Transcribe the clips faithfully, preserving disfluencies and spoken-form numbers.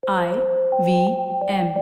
I V M.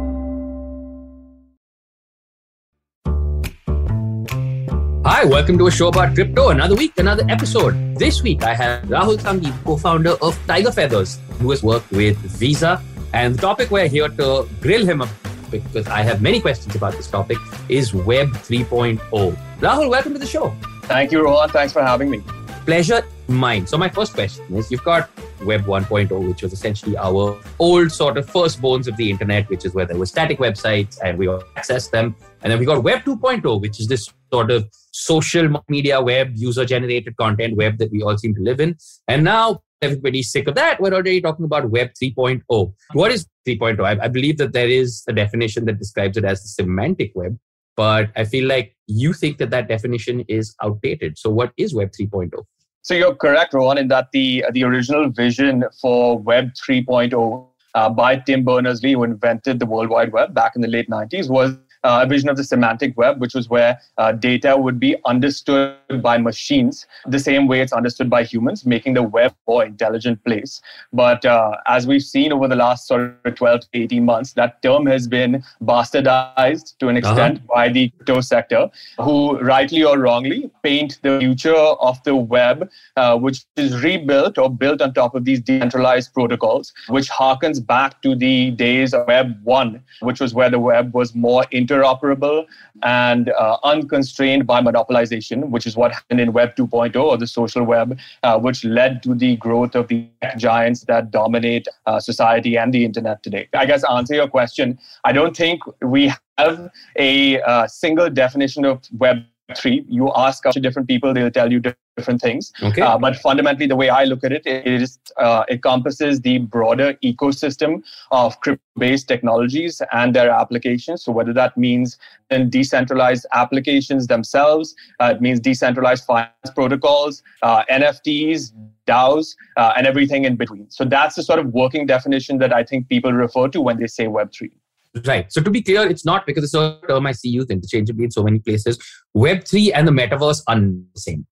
Hi, welcome to a show about crypto. Another week, another episode. This week, I have Rahul Sangeet, co-founder of Tiger Feathers, who has worked with Visa. And the topic we're here to grill him about, because I have many questions about this topic, is Web three point oh. Rahul, welcome to the show. Thank you, Rohan. Thanks for having me. Pleasure mine. So my first question is, you've got Web one point oh, which was essentially our old sort of firstborns of the internet, which is where there were static websites and we all access them. And then we got Web two point oh, which is this sort of social media web, user-generated content web that we all seem to live in. And now everybody's sick of that. We're already talking about Web three point oh. What is three point oh? I, I believe that there is a definition that describes it as the semantic web, but I feel like you think that that definition is outdated. So what is Web three point oh? So you're correct, Rohan, in that the, the original vision for Web three point oh uh, by Tim Berners-Lee, who invented the World Wide Web back in the late nineties, was Uh, a vision of the semantic web, which was where uh, data would be understood by machines the same way it's understood by humans, making the web a more intelligent place. But uh, as we've seen over the last sort of twelve to eighteen months, that term has been bastardized to an extent uh-huh. by the crypto sector, who rightly or wrongly paint the future of the web, uh, which is rebuilt or built on top of these decentralized protocols, which harkens back to the days of Web one, which was where the web was more interoperable and uh, unconstrained by monopolization, which is what happened in Web two point oh, or the social web, uh, which led to the growth of the tech giants that dominate uh, society and the internet today. I guess to answer your question, I don't think we have a uh, single definition of Web three. You ask a different people, they'll tell you different things. Okay. Uh, but fundamentally, the way I look at it, it is uh, encompasses the broader ecosystem of crypto-based technologies and their applications. So whether that means in decentralized applications themselves, uh, it means decentralized finance protocols, uh, N F Ts, DAOs, uh, and everything in between. So that's the sort of working definition that I think people refer to when they say Web three. Right. So to be clear, it's not because it's a term I see used interchangeably in so many places. Web three and the metaverse are the same.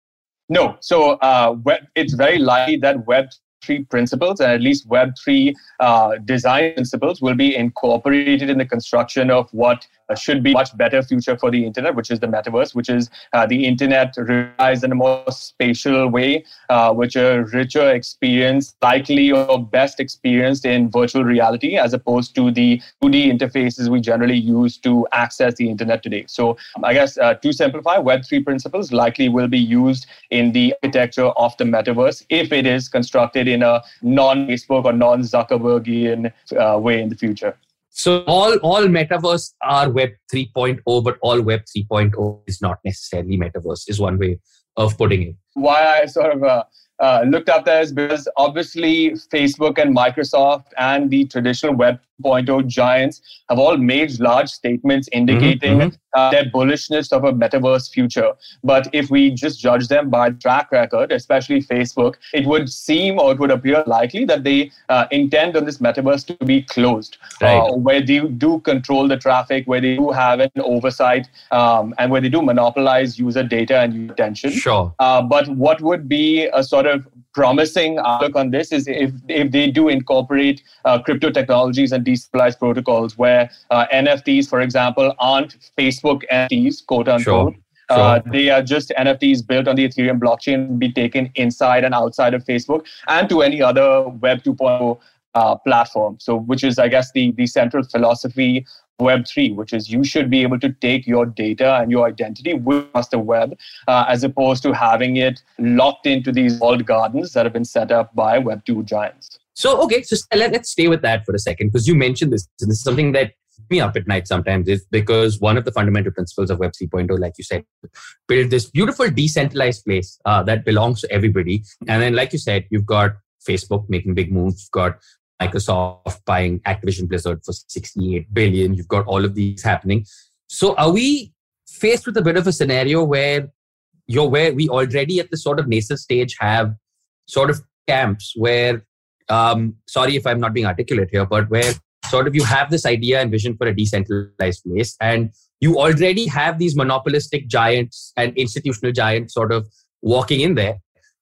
No. So uh, web, it's very likely that Web three principles and at least Web three uh, design principles will be incorporated in the construction of what uh, should be a much better future for the internet, which is the metaverse, which is uh, the internet realized in a more spatial way, uh, which a richer experience, likely or best experienced in virtual reality, as opposed to the two D interfaces we generally use to access the internet today. So I guess uh, to simplify, Web three principles likely will be used in the architecture of the metaverse if it is constructed in a non-Facebook or non-Zuckerbergian uh, way in the future. So all, all metaverse are Web three point oh, but all Web three point oh is not necessarily metaverse, is one way of putting it. Why I sort of uh, uh, looked up there is because obviously Facebook and Microsoft and the traditional Web two point oh giants have all made large statements indicating mm-hmm, mm-hmm. Uh, their bullishness of a metaverse future. But if we just judge them by track record, especially Facebook, it would seem or it would appear likely that they uh, intend on this metaverse to be closed, right. uh, where they do control the traffic, where they do have an oversight, um, and where they do monopolize user data and user attention. Sure. Uh, but what would be a sort of promising outlook on this is if, if they do incorporate uh, crypto technologies and decentralized protocols where uh, N F Ts, for example, aren't Facebook N F Ts, quote unquote. Sure. Uh, they are just N F Ts built on the Ethereum blockchain, be taken inside and outside of Facebook and to any other Web two point oh uh, platform. So, which is, I guess, the, the central philosophy Web three, which is you should be able to take your data and your identity across the web, uh, as opposed to having it locked into these walled gardens that have been set up by Web two giants. So, okay, so let, let's stay with that for a second, because you mentioned this. So this is something that keeps me up at night sometimes, is because one of the fundamental principles of Web three point oh, like you said, build this beautiful decentralized place uh, that belongs to everybody. And then, like you said, you've got Facebook making big moves. You've got Microsoft buying Activision Blizzard for sixty-eight billion. You've got all of these happening. So are we faced with a bit of a scenario where you're where we already at the sort of nascent stage have sort of camps where, um, sorry if I'm not being articulate here, but where sort of you have this idea and vision for a decentralized place and you already have these monopolistic giants and institutional giants sort of walking in there.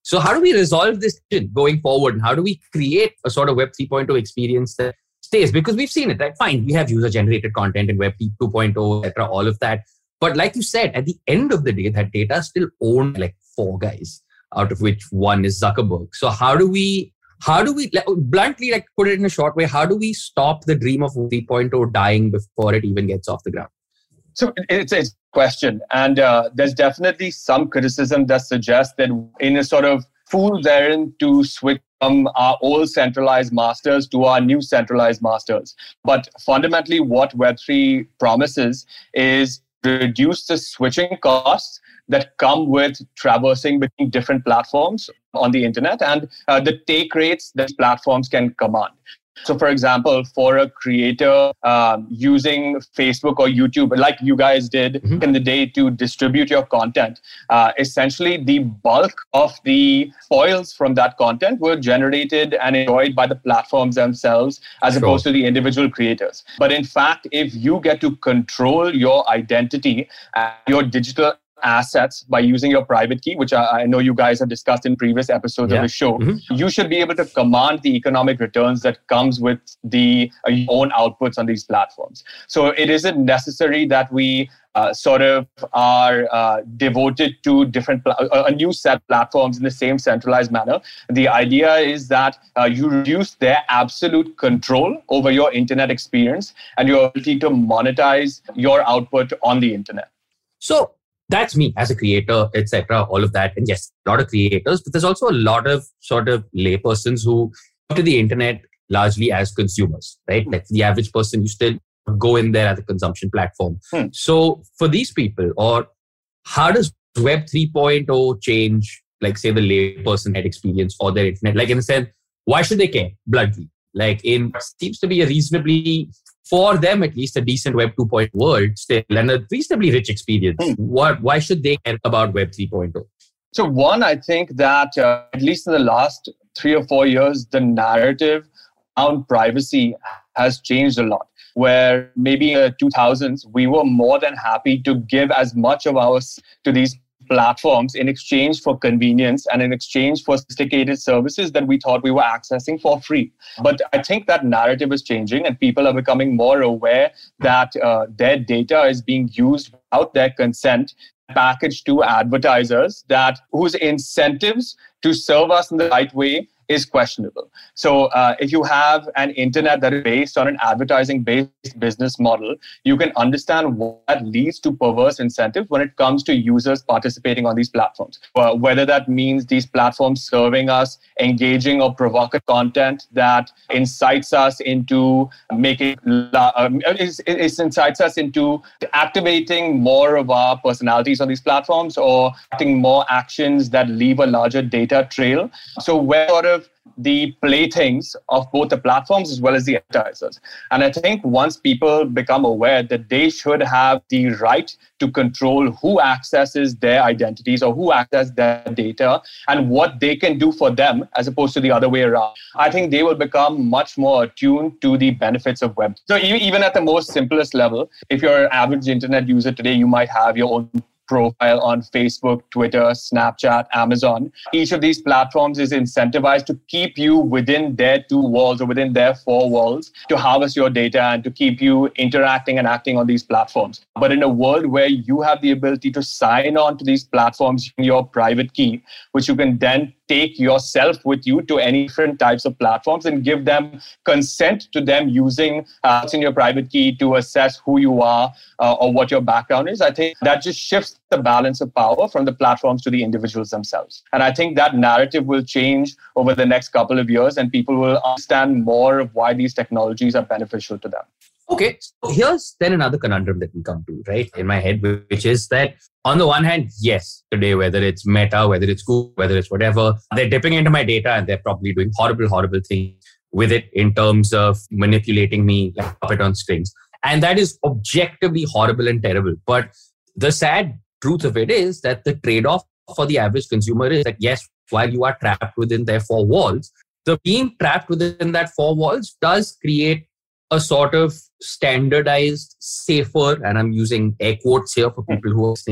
So how do we resolve this going forward? And how do we create a sort of Web three point oh experience that stays? Because we've seen it, right? Fine, we have user-generated content in Web two point oh, et cetera, all of that. But like you said, at the end of the day, that data is still owned by like four guys, out of which one is Zuckerberg. So how do we, how do we, like, bluntly, like put it in a short way, how do we stop the dream of three point oh dying before it even gets off the ground? So it's a question. And uh, there's definitely some criticism that suggests that in a sort of fool's errand to switch from our old centralized masters to our new centralized masters. But fundamentally, what Web three promises is reduce the switching costs that come with traversing between different platforms on the internet and uh, the take rates that platforms can command. So, for example, for a creator um, using Facebook or YouTube, like you guys did mm-hmm. in the day to distribute your content, uh, essentially the bulk of the spoils from that content were generated and enjoyed by the platforms themselves as sure. opposed to the individual creators. But in fact, if you get to control your identity and your digital assets by using your private key, which I, I know you guys have discussed in previous episodes yeah. of the show, mm-hmm. you should be able to command the economic returns that comes with the uh, own outputs on these platforms. So it isn't necessary that we uh, sort of are uh, devoted to different pl- a new set of platforms in the same centralized manner. The idea is that uh, you reduce their absolute control over your internet experience and your ability to monetize your output on the internet. So that's me as a creator, et cetera, all of that. And yes, a lot of creators, but there's also a lot of sort of laypersons who go to the internet largely as consumers, right? Like the average person, you still go in there as a consumption platform. Hmm. So for these people, or how does Web three point oh change, like say the layperson head experience or their internet? Like in a sense, why should they care? Bluntly, like in seems to be a reasonably, for them at least, a decent Web two point oh world still and a reasonably rich experience. Hmm. What, why should they care about Web three point oh? So one, I think that uh, at least in the last three or four years, the narrative around privacy has changed a lot. Where maybe in the two thousands, we were more than happy to give as much of ours to these platforms in exchange for convenience and in exchange for sophisticated services that we thought we were accessing for free. But I think that narrative is changing and people are becoming more aware that uh, their data is being used without their consent, packaged to advertisers that whose incentives to serve us in the right way is questionable. So uh, if you have an internet that is based on an advertising-based business model, you can understand what leads to perverse incentives when it comes to users participating on these platforms. Uh, whether that means these platforms serving us engaging or provocative content that incites us into making, um, it, it incites us into activating more of our personalities on these platforms or acting more actions that leave a larger data trail. So where sort of the playthings of both the platforms as well as the advertisers. And I think once people become aware that they should have the right to control who accesses their identities or who accesses their data and what they can do for them as opposed to the other way around, I think they will become much more attuned to the benefits of web. So even at the most simplest level, if you're an average internet user today, you might have your own profile on Facebook, Twitter, Snapchat, Amazon. Each of these platforms is incentivized to keep you within their two walls or within their four walls to harvest your data and to keep you interacting and acting on these platforms. But in a world where you have the ability to sign on to these platforms using your private key, which you can then take yourself with you to any different types of platforms and give them consent to them using uh, what's in your private key to assess who you are uh, or what your background is. I think that just shifts the balance of power from the platforms to the individuals themselves. And I think that narrative will change over the next couple of years and people will understand more of why these technologies are beneficial to them. Okay, so here's then another conundrum that we come to, right, in my head, which is that on the one hand, yes, today, whether it's Meta, whether it's Google, whether it's whatever, they're dipping into my data and they're probably doing horrible, horrible things with it in terms of manipulating me like puppet on strings. And that is objectively horrible and terrible. But the sad truth of it is that the trade-off for the average consumer is that, yes, while you are trapped within their four walls, the being trapped within that four walls does create a sort of standardized, safer, and I'm using air quotes here for people who are listening,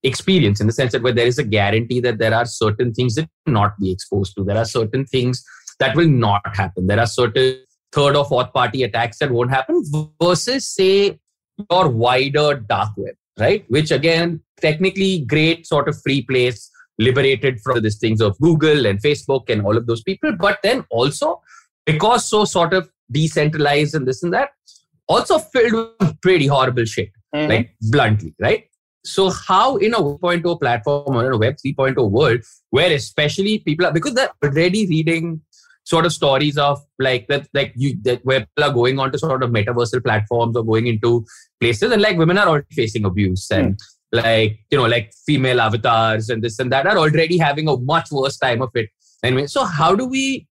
experience, in the sense that where there is a guarantee that there are certain things that will not be exposed to. There are certain things that will not happen. There are certain third or fourth party attacks that won't happen versus, say, your wider dark web, right? Which again, technically great sort of free place, liberated from these things of Google and Facebook and all of those people. But then also, because so sort of decentralized and this and that, also filled with pretty horrible shit, mm-hmm. like bluntly, right? So how in a one point oh platform or in a Web three point oh world, where especially people are, because they're already reading sort of stories of like that, like you, that where people are going on to sort of metaversal platforms or going into places, and like women are already facing abuse and mm. like, you know, like female avatars and this and that are already having a much worse time of it. Anyway, so how do we,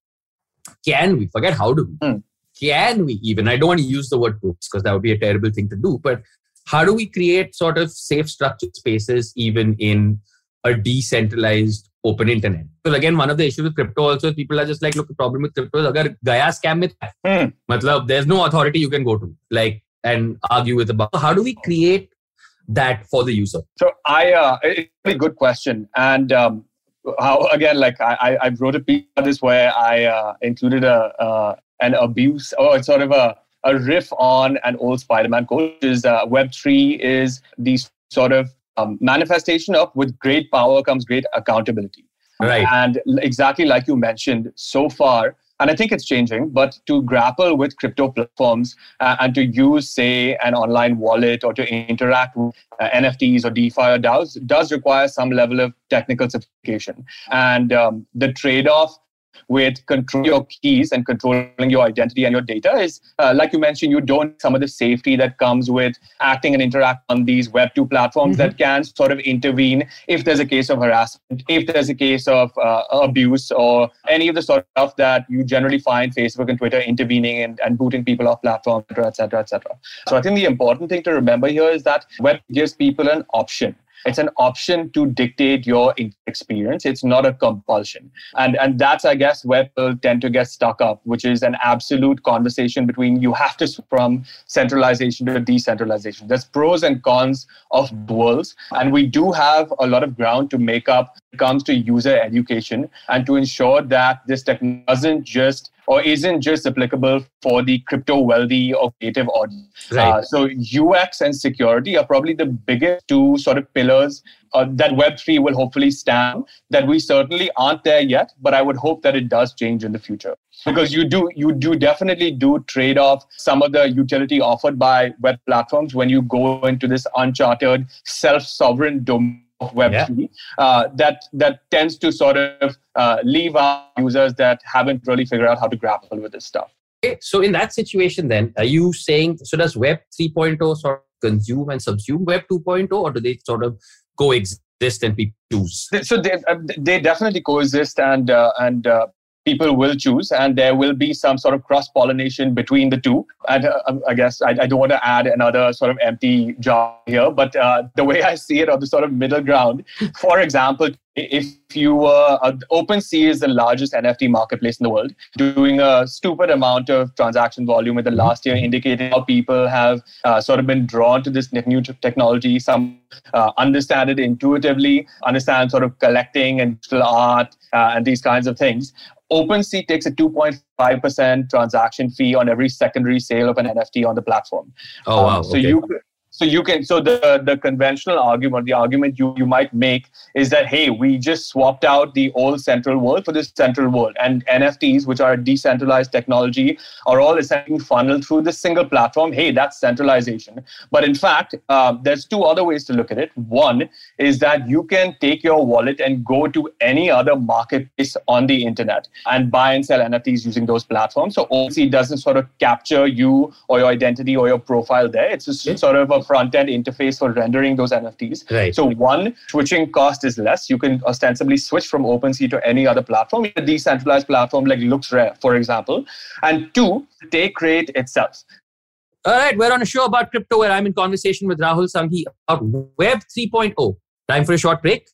can we, forget how do we, mm. can we even, I don't want to use the word books because that would be a terrible thing to do, but how do we create sort of safe structured spaces even in a decentralized open internet? Because again, one of the issues with crypto also is people are just like, look, the problem with crypto is agar gaya scam mein tha, hmm. matlab, there's no authority you can go to like and argue with about. How do we create that for the user? So I, uh, it's a really good question. And um, how, again, like I, I wrote a piece on this where I uh, included a uh, an abuse or sort of a a riff on an old Spider-Man quote, which is uh, Web three is the sort of um, manifestation of with great power comes great accountability. Right. And exactly like you mentioned so far, and I think it's changing, but to grapple with crypto platforms uh, and to use, say, an online wallet or to interact with uh, N F Ts or DeFi or DAOs does require some level of technical sophistication. And um, the trade-off with controlling your keys and controlling your identity and your data is, uh, like you mentioned, you don't some of the safety that comes with acting and interact on these Web two platforms mm-hmm. that can sort of intervene if there's a case of harassment, if there's a case of uh, abuse or any of the sort of stuff that you generally find Facebook and Twitter intervening and, and booting people off platforms, et cetera, et cetera. So I think the important thing to remember here is that Web gives people an option. It's an option to dictate your experience. It's not a compulsion. And, and that's, I guess, where people tend to get stuck up, which is an absolute conversation between you have to switch from centralization to decentralization. There's pros and cons of worlds. And we do have a lot of ground to make up when it comes to user education and to ensure that this technology doesn't just or isn't just applicable for the crypto wealthy or creative audience. Right. Uh, so U X and security are probably the biggest two sort of pillars uh, that Web three will hopefully stand, that we certainly aren't there yet, but I would hope that it does change in the future. Because you do you do definitely do trade off some of the utility offered by web platforms when you go into this uncharted self-sovereign domain of Web three yeah. uh, that that tends to sort of uh, leave out users that haven't really figured out how to grapple with this stuff. Okay, so in that situation then, are you saying, so does Web three point oh sort of consume and subsume Web two point oh, or do they sort of coexist and people choose? So they, uh, they definitely coexist and uh, and uh, people will choose, and there will be some sort of cross-pollination between the two. And uh, I guess I, I don't want to add another sort of empty jar here, but uh, the way I see it, or the sort of middle ground, for example, if you were, uh, OpenSea is the largest N F T marketplace in the world, doing a stupid amount of transaction volume in the last year, indicating how people have uh, sort of been drawn to this new technology. Some uh, understand it intuitively, understand sort of collecting and digital art uh, and these kinds of things. OpenSea takes a two point five percent transaction fee on every secondary sale of an N F T on the platform. Oh, wow. Um, so okay. you So you can, so the, the conventional argument, the argument you, you might make is that, hey, we just swapped out the old central world for this central world. And N F Ts, which are decentralized technology, are all essentially funneled through this single platform. Hey, that's centralization. But in fact, uh, there's two other ways to look at it. One is that you can take your wallet and go to any other marketplace on the internet and buy and sell N F Ts using those platforms. So OpenSea doesn't sort of capture you or your identity or your profile there. It's just yeah. sort of a front-end interface for rendering those N F Ts. Right. So one, switching cost is less. You can ostensibly switch from OpenSea to any other platform, a decentralized platform like LooksRare, for example. And two, take rate itself. All right, we're on a show about crypto where I'm in conversation with Rahul Sanghi about Web three point oh. Time for a short break.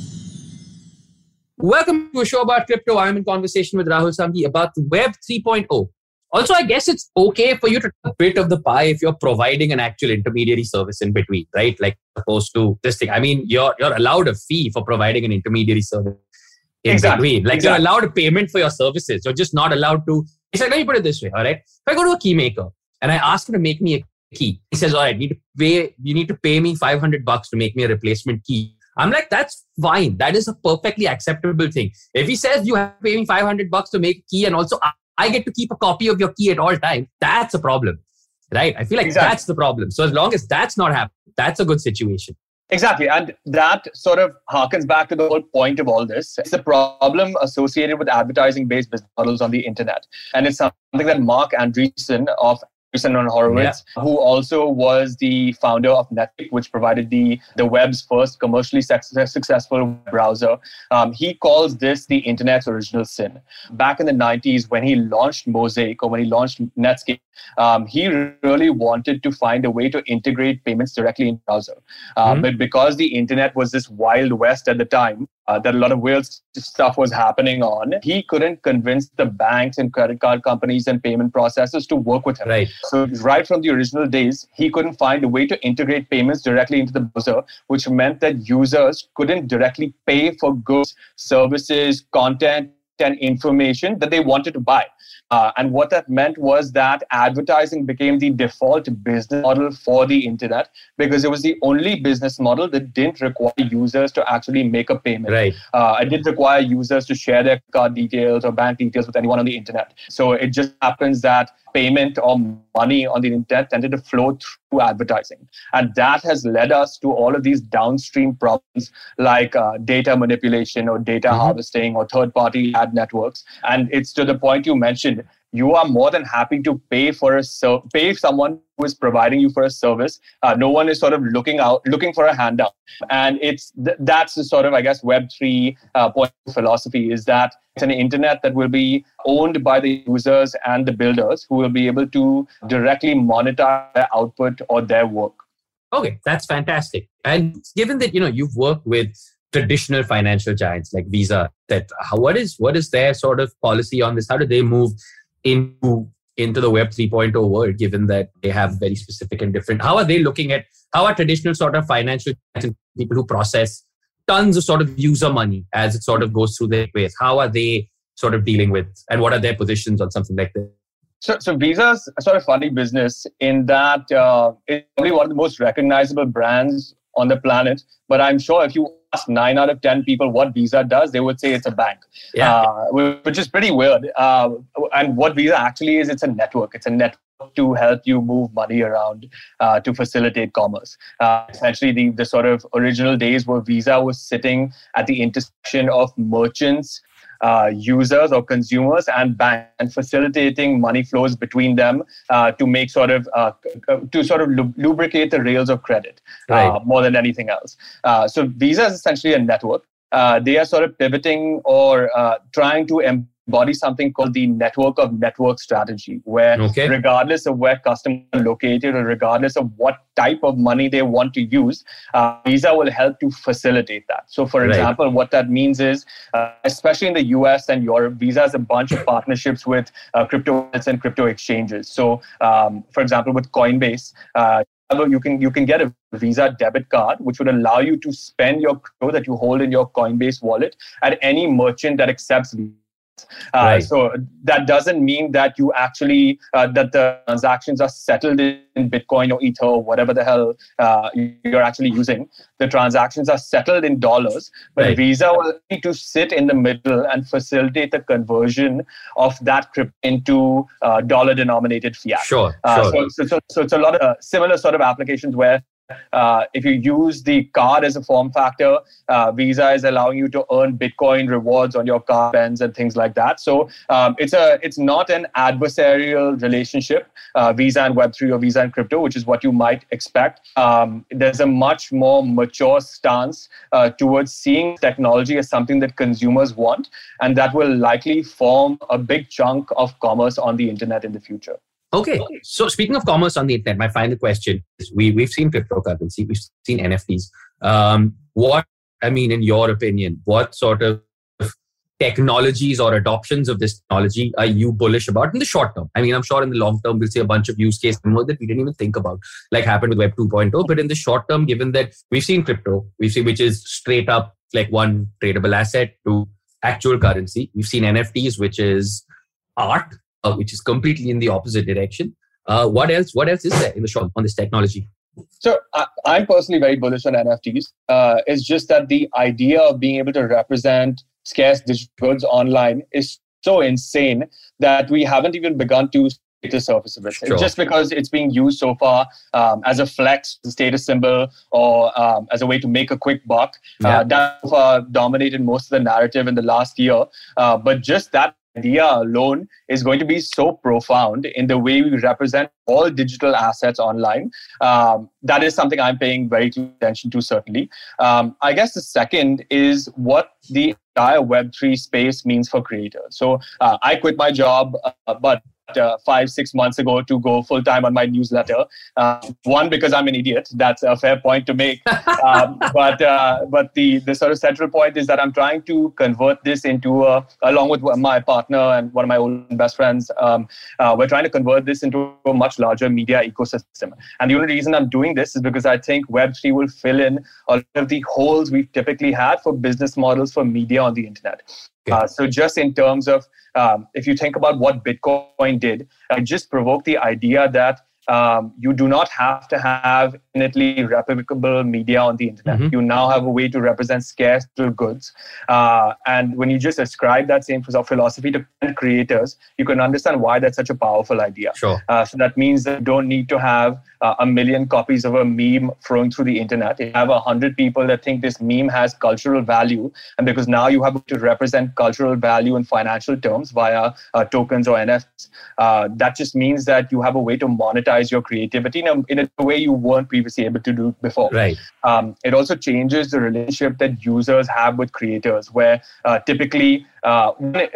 Welcome to a show about crypto. I'm in conversation with Rahul Sanghi about Web three point oh. Also, I guess it's okay for you to take a bit of the pie if you're providing an actual intermediary service in between, right? Like opposed to this thing. I mean, you're you're allowed a fee for providing an intermediary service in exactly. between. Like exactly. you're allowed a payment for your services. You're just not allowed to. It's like, let me put it this way, all right? If I go to a key maker and I ask him to make me a key, he says, all right, need to pay, you need to pay me five hundred bucks to make me a replacement key. I'm like, that's fine. That is a perfectly acceptable thing. If he says you have to pay me five hundred bucks to make a key and also I get to keep a copy of your key at all times, that's a problem, right? I feel like exactly. that's the problem. So as long as that's not happening, that's a good situation. Exactly. And that sort of harkens back to the whole point of all this. It's a problem associated with advertising-based business models on the internet. And it's something that Mark Andreessen of Andreessen and Horowitz, yeah. who also was the founder of Netflix, which provided the, the web's first commercially successful browser. Um, he calls this the internet's original sin. Back in the nineties, when he launched Mosaic or when he launched Netscape, um, he really wanted to find a way to integrate payments directly in browser. Uh, mm-hmm. But because the internet was this wild west at the time, Uh, that a lot of weird stuff was happening on, he couldn't convince the banks and credit card companies and payment processors to work with him. Right. So right from the original days, he couldn't find a way to integrate payments directly into the browser, which meant that users couldn't directly pay for goods, services, content, and information that they wanted to buy. Uh, and what that meant was that advertising became the default business model for the internet because it was the only business model that didn't require users to actually make a payment. Right. Uh, it didn't require users to share their card details or bank details with anyone on the internet. So it just happens that payment or money on the internet tended to flow through advertising. And that has led us to all of these downstream problems like uh, data manipulation or data mm-hmm. harvesting or third-party ad networks. And it's to the point you mentioned, you are more than happy to pay for a ser- pay someone who is providing you for a service. Uh, no one is sort of looking out, looking for a handout. And it's th- that's the sort of, I guess, Web three uh, point of philosophy is that it's an internet that will be owned by the users and the builders who will be able to directly monetize their output or their work. Okay, that's fantastic. And given that, you know, you've worked with traditional financial giants like Visa, that how, what is what is their sort of policy on this? How do they move into into the Web three point oh world, given that they have very specific and different? How are they looking at, how are traditional sort of financial people who process tons of sort of user money as it sort of goes through their ways, how are they sort of dealing with, and what are their positions on something like this? So, so Visa's a sort of funny business in that uh, it's probably one of the most recognizable brands on the planet. But I'm sure if you ask nine out of ten people what Visa does, they would say it's a bank, yeah. uh, which is pretty weird. Uh, and what Visa actually is, it's a network. It's a network to help you move money around uh, to facilitate commerce. Uh, essentially, the, the sort of original days where Visa was sitting at the intersection of merchants, Uh, users or consumers and banks, and facilitating money flows between them uh, to make sort of uh, to sort of lubricate the rails of credit uh, right. more than anything else. Uh, so Visa is essentially a network. Uh, they are sort of pivoting or uh, trying to embody something called the network of network strategy, where okay. regardless of where customers are located or regardless of what type of money they want to use, uh, Visa will help to facilitate that. So for right. example, what that means is, uh, especially in the U S and Europe, Visa has a bunch of partnerships with uh, crypto wallets and crypto exchanges. So um, for example, with Coinbase, uh, you can you can get a Visa debit card, which would allow you to spend your crypto that you hold in your Coinbase wallet at any merchant that accepts Visa. Uh, right. So that doesn't mean that you actually, uh, that the transactions are settled in Bitcoin or Ether or whatever the hell uh, you're actually using. The transactions are settled in dollars, but right. Visa will need to sit in the middle and facilitate the conversion of that crypto into uh, dollar-denominated fiat. Sure, uh, sure. So, so, so, so it's a lot of uh, similar sort of applications where Uh, if you use the card as a form factor, uh, Visa is allowing you to earn Bitcoin rewards on your card spends and things like that. So um, it's a it's not an adversarial relationship, uh, Visa and Web three or Visa and crypto, which is what you might expect. Um, there's a much more mature stance uh, towards seeing technology as something that consumers want, and that will likely form a big chunk of commerce on the internet in the future. Okay. So speaking of commerce on the internet, my final question is, we, we've seen cryptocurrency, we've seen N F Ts. Um, what, I mean, in your opinion, what sort of technologies or adoptions of this technology are you bullish about in the short term? I mean, I'm sure in the long term, we'll see a bunch of use cases that we didn't even think about, like happened with Web two point oh. But in the short term, given that we've seen crypto, we've seen which is straight up like one tradable asset to actual currency. We've seen N F Ts, which is art, uh, which is completely in the opposite direction. Uh, what else? What else is there in the short on this technology? So I, I'm personally very bullish on N F Ts. Uh, it's just that the idea of being able to represent scarce digital goods online is so insane that we haven't even begun to scratch the surface of it. Sure. Just because it's being used so far um, as a flex, a status symbol, or um, as a way to make a quick buck, yeah. uh, that uh, dominated most of the narrative in the last year. Uh, but just that idea alone is going to be so profound in the way we represent all digital assets online. Um, that is something I'm paying very close attention to, certainly. Um, I guess the second is what the entire Web three space means for creators. So uh, I quit my job, uh, but Uh, five, six months ago to go full time on my newsletter. Uh, one, because I'm an idiot. That's a fair point to make. Um, but uh, but the, the sort of central point is that I'm trying to convert this into, a, along with my partner and one of my old best friends, um, uh, we're trying to convert this into a much larger media ecosystem. And the only reason I'm doing this is because I think Web three will fill in a lot of the holes we've typically had for business models for media on the internet. Uh, so just in terms of, um, if you think about what Bitcoin did, it just provoked the idea that um, you do not have to have infinitely replicable media on the internet. Mm-hmm. You now have a way to represent scarce goods. Uh, and when you just ascribe that same philosophy to creators, you can understand why that's such a powerful idea. Sure. Uh, so that means that you don't need to have uh, a million copies of a meme flowing through the internet. You have a hundred people that think this meme has cultural value. And because now you have to represent cultural value in financial terms via uh, tokens or N F Ts, uh, that just means that you have a way to monetize your creativity in a, in a way you weren't previously able to do before. Right. Um, it also changes the relationship that users have with creators, where uh, typically uh,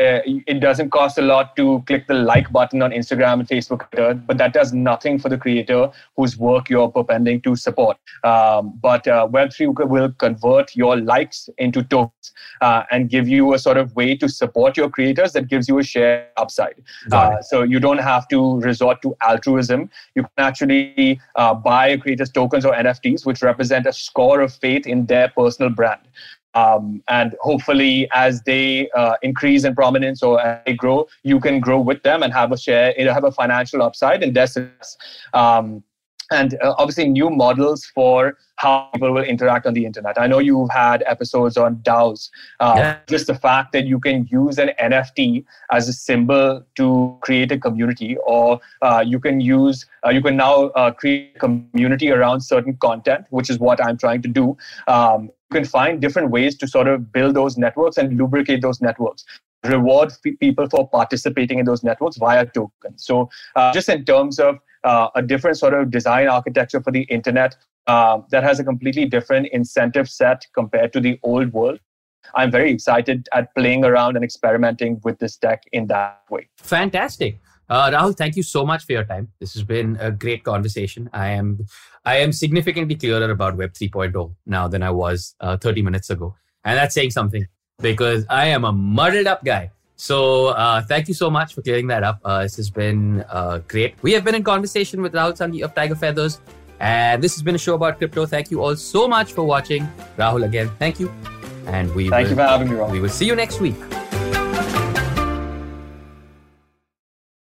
it doesn't cost a lot to click the like button on Instagram and Facebook, but that does nothing for the creator whose work you're propending to support. Um, but uh, Web three will convert your likes into tokens uh, and give you a sort of way to support your creators that gives you a share upside. Uh, so you don't have to resort to altruism. You can actually uh, buy a creator's tokens or N F Ts, which represent a score of faith in their personal brand. Um, and hopefully, as they uh, increase in prominence or as they grow, you can grow with them and have a share, have a financial upside in their success. Um, and uh, obviously, new models for how people will interact on the internet. I know you've had episodes on DAOs. Uh, yeah. Just the fact that you can use an N F T as a symbol to create a community, or uh, you can use, uh, you can now uh, create a community around certain content, which is what I'm trying to do. Um, you can find different ways to sort of build those networks and lubricate those networks. Reward f- people for participating in those networks via tokens. So uh, just in terms of uh, a different sort of design architecture for the internet uh, that has a completely different incentive set compared to the old world, I'm very excited at playing around and experimenting with this tech in that way. Fantastic. Uh, Rahul, thank you so much for your time. This has been a great conversation. I am I am significantly clearer about Web three point oh now than I was uh, thirty minutes ago. And that's saying something, because I am a muddled up guy. So uh, thank you so much for clearing that up. Uh, this has been uh, great. We have been in conversation with Rahul Sandhi of Tiger Feathers. And this has been a show about crypto. Thank you all so much for watching. Rahul, again, thank you. And we Thank will, you for having me, Rahul. We will see you next week.